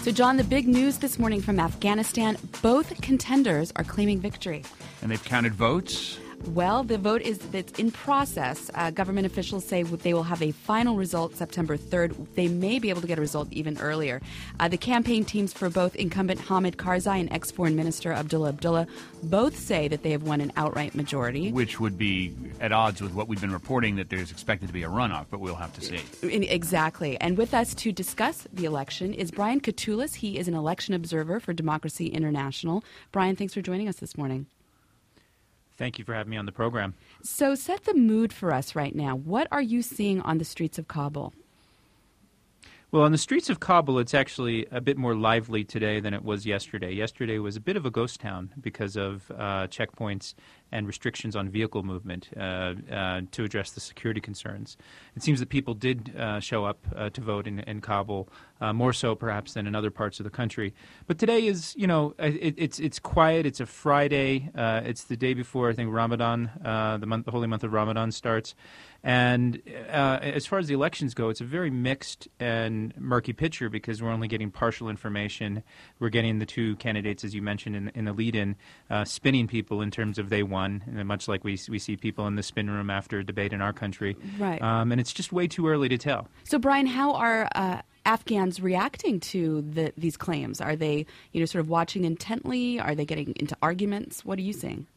So, John, the big news this morning from Afghanistan, both contenders are claiming victory. And they've counted votes? Well, the vote it's in process. Government officials say they will have a final result September 3rd. They may be able to get a result even earlier. The campaign teams for both incumbent Hamid Karzai and ex-foreign minister Abdullah Abdullah both say that they have won an outright majority. Which would be at odds with what we've been reporting, that there's expected to be a runoff, but we'll have to see. Exactly. And with us to discuss the election is Brian Katulis. He is an election observer for Democracy International. Brian, thanks for joining us this morning. Thank you for having me on the program. So set the mood for us right now. What are you seeing on the streets of Kabul? Well, on the streets of Kabul, it's actually a bit more lively today than it was yesterday. Yesterday was a bit of a ghost town because of checkpoints and restrictions on vehicle movement to address the security concerns. It seems that people did show up to vote in Kabul, more so perhaps than in other parts of the country. But today is, it's quiet. It's a Friday. It's the day before, I think, Ramadan, the holy month of Ramadan starts. And as far as the elections go, it's a very mixed and murky picture because we're only getting partial information. We're getting the two candidates, as you mentioned in the lead-in, spinning people in terms of they won, much like we see people in the spin room after a debate in our country. Right. And it's just way too early to tell. So, Brian, how are Afghans reacting to these claims? Are they, sort of watching intently? Are they getting into arguments? What are you seeing?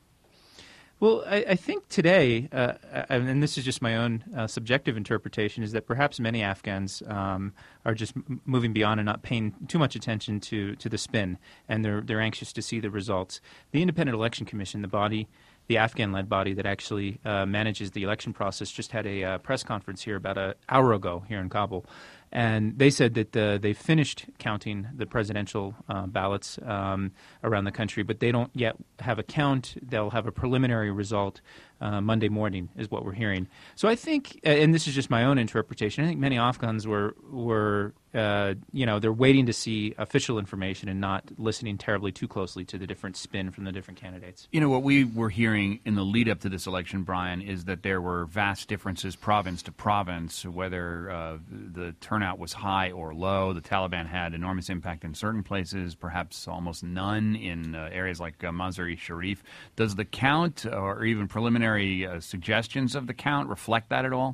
Well, I think today, and this is just my own subjective interpretation, is that perhaps many Afghans are just moving beyond and not paying too much attention to the spin, and they're anxious to see the results. The Independent Election Commission, the Afghan-led body that actually manages the election process, just had a press conference here about an hour ago here in Kabul. And they said that they finished counting the presidential ballots around the country, but they don't yet have a count. They'll have a preliminary result Monday morning, is what we're hearing. So I think, and this is just my own interpretation, I think many Afghans were they're waiting to see official information and not listening terribly too closely to the different spin from the different candidates. What we were hearing in the lead up to this election, Brian, is that there were vast differences province to province, whether the turnout was high or low. The Taliban had enormous impact in certain places, perhaps almost none in areas like Mazar-e-Sharif. Does the count or even preliminary suggestions of the count reflect that at all?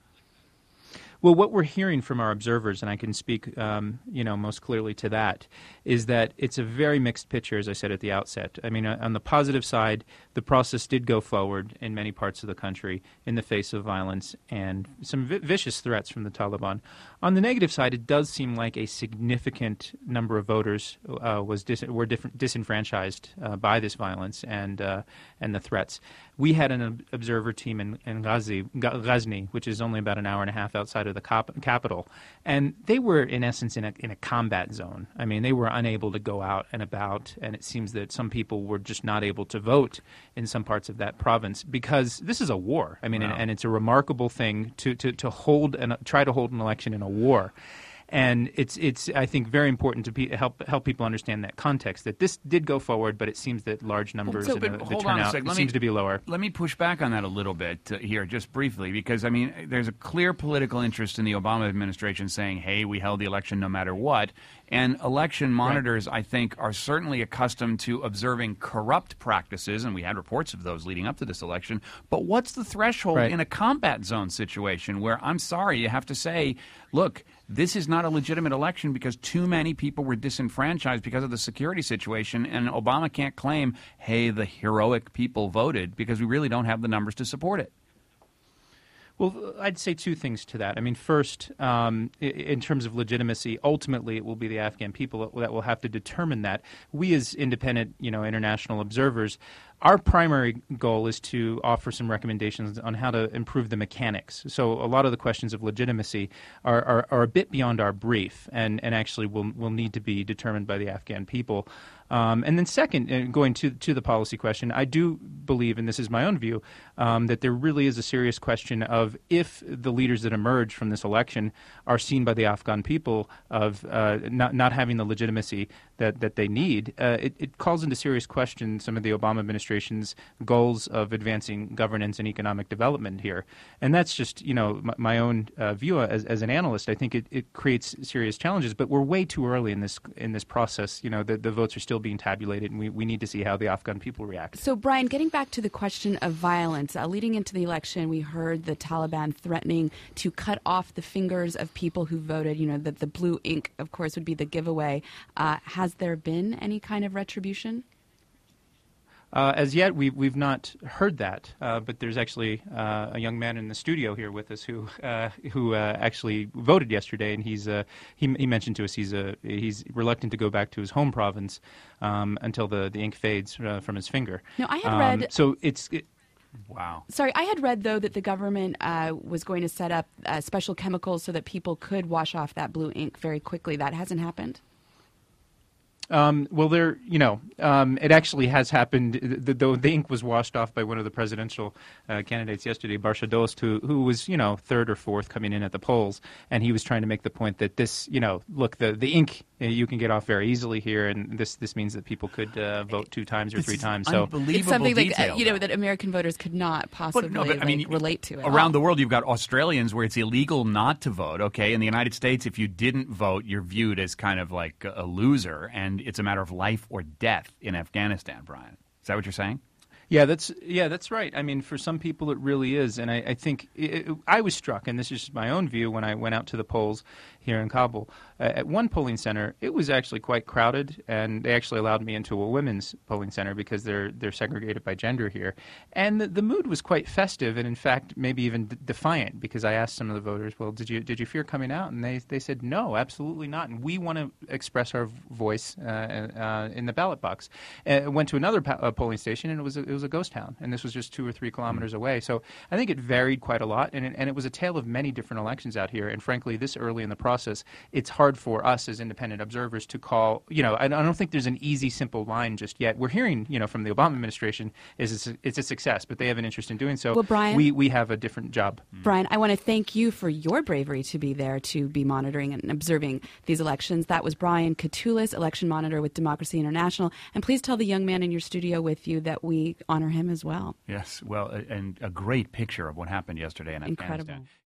Well, what we're hearing from our observers, and I can speak, most clearly to that, is that it's a very mixed picture, as I said at the outset. I mean, on the positive side, the process did go forward in many parts of the country in the face of violence and some vicious threats from the Taliban. On the negative side, it does seem like a significant number of voters were disenfranchised by this violence and the threats. We had an observer team in Ghazni, which is only about an hour and a half outside of the capital, and they were in essence in a combat zone. I mean, they were unable to go out and about, and it seems that some people were just not able to vote in some parts of that province because this is a war. I mean, wow. and it's a remarkable thing to hold and try to hold an election in a war. And it's I think very important to help people understand that context, that this did go forward, but it seems that large numbers and the turnout seems to be lower. Let me push back on that a little bit here, just briefly, because, I mean, there's a clear political interest in the Obama administration saying, hey, we held the election no matter what. And election monitors, right, I think, are certainly accustomed to observing corrupt practices, and we had reports of those leading up to this election. But what's the threshold in a combat zone situation where, I'm sorry, you have to say, look, this is not a legitimate election because too many people were disenfranchised because of the security situation, and Obama can't claim, hey, the heroic people voted, because we really don't have the numbers to support it. Well, I'd say two things to that. I mean, first, in terms of legitimacy, ultimately it will be the Afghan people that will have to determine that. We as independent, international observers, our primary goal is to offer some recommendations on how to improve the mechanics. So a lot of the questions of legitimacy are a bit beyond our brief and actually will need to be determined by the Afghan people. And then second, going to the policy question, I do believe, and this is my own view, that there really is a serious question of if the leaders that emerge from this election are seen by the Afghan people of not having the legitimacy that they need. It calls into serious question some of the Obama administration administration's goals of advancing governance and economic development here. And that's just, my own view as an analyst. I think it creates serious challenges, but we're way too early in this process. The votes are still being tabulated, and we need to see how the Afghan people react. So, Brian, getting back to the question of violence, leading into the election, we heard the Taliban threatening to cut off the fingers of people who voted. That the blue ink, of course, would be the giveaway. Has there been any kind of retribution? As yet, we've not heard that, but there's actually a young man in the studio here with us who actually voted yesterday, and he mentioned to us he's reluctant to go back to his home province until the ink fades from his finger. No, I had read. So Wow. Sorry, I had read, though, that the government was going to set up special chemicals so that people could wash off that blue ink very quickly. That hasn't happened? Well, it actually has happened. The ink was washed off by one of the presidential candidates yesterday, Barsha Dost, who was, third or fourth coming in at the polls, and he was trying to make the point that this, look, the ink you can get off very easily here, and this means that people could vote 2 times or 3 times. So it's something detail, that American voters could not possibly relate to. Around the world, you've got Australians where it's illegal not to vote. Okay, in the United States, if you didn't vote, you're viewed as kind of like a loser, and it's a matter of life or death in Afghanistan. Brian, is that what you're saying? Yeah, that's right. I mean, for some people it really is, and I think I was struck, and this is just my own view when I went out to the polls here in Kabul. At one polling center, it was actually quite crowded, and they actually allowed me into a women's polling center because they're segregated by gender here. And the mood was quite festive, and in fact, maybe even defiant, because I asked some of the voters, well, did you fear coming out? And they said, no, absolutely not, and we want to express our voice in the ballot box. Went to another polling station, and it was a ghost town, and this was just 2 or 3 kilometers away. So I think it varied quite a lot, and it was a tale of many different elections out here. And frankly, this early in the process, it's hard for us as independent observers to call. I don't think there's an easy, simple line just yet. We're hearing, from the Obama administration, it's a success, but they have an interest in doing so. Well, Brian, we have a different job. Brian, I want to thank you for your bravery to be there to be monitoring and observing these elections. That was Brian Katulis, election monitor with Democracy International. And please tell the young man in your studio with you that we honor him as well. Yes, well, and a great picture of what happened yesterday in Afghanistan. Incredible.